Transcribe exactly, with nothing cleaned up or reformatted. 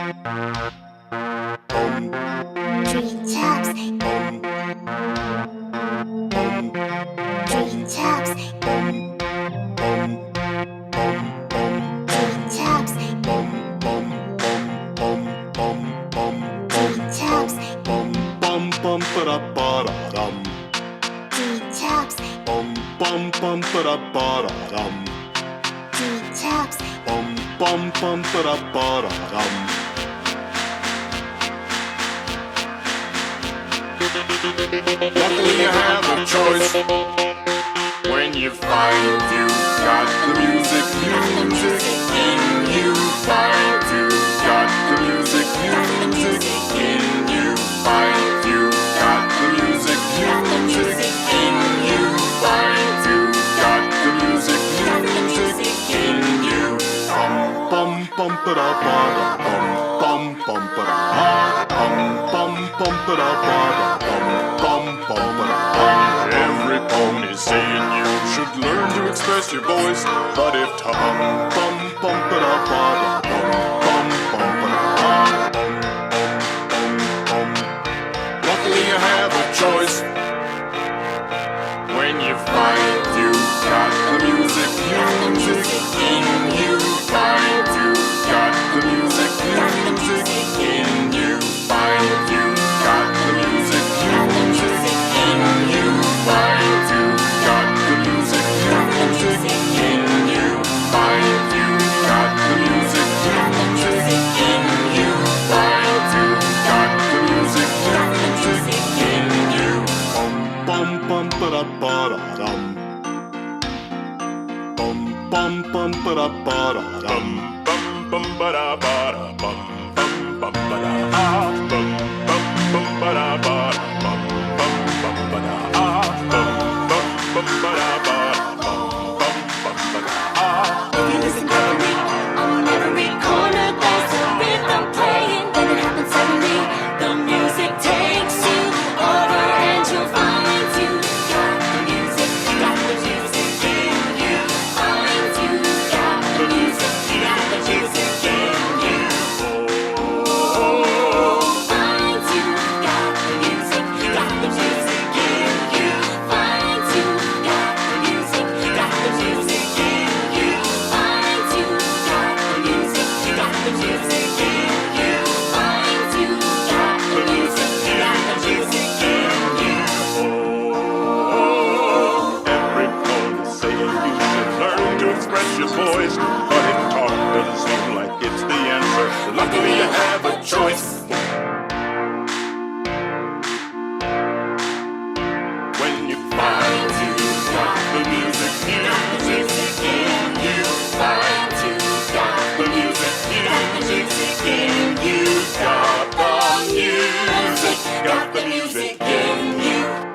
Tree taps, tree taps, tree taps, tree taps, Bum bum bum ba da ba da dum. tree taps, Bum bum bum ba da ba da dum. tree taps, Bum bum bum ba da ba da dum. Luckily you have a choice when you find you got the music, music in you. Find you got the music, music in you. Find you got the music, music in you. Find you got the music, music in you. Bum bum bum ba da ba da bum bum bum ba da bum bum bum ba da ba da bum bum bum ba da. Every poem is saying you should learn to express your voice, but if Bum tongue bum bum ba da ba da bum bum bum ba da. luckily you have a choice when you find you got the music, music in you. Find you got the music, music in you. Find you got the music, music in you. Find you got the music, music in you. Find you got the music, music in you. Find you got the music, music in you. Bum bum ba da ba da dum. Bum bum bum ba da ba da dum. Bum bum ba da ba da bum bum bum ba da ah bum bum bum ba da ba da bum bum bum ba da ah bum bum bum ba da ba da bum bum bum ba da ah. If you listen carefully, on every corner there's a rhythm playing. Then it happens suddenly, the music takes you over and you'll find you got the music, got the music in you. Find you got the music, got the music in you. Find you got the music, got the music in you. Find you got the music, got the music in you. Find you got the music, got the music in you. Find you got the music, got the music in you. Every poem is saying you should learn to express your voice, but if talk doesn't seem like it's the answer, luckily you have a choice. When you find you got the music, music in you. Find you got the music, music in you. Got the music, got the music.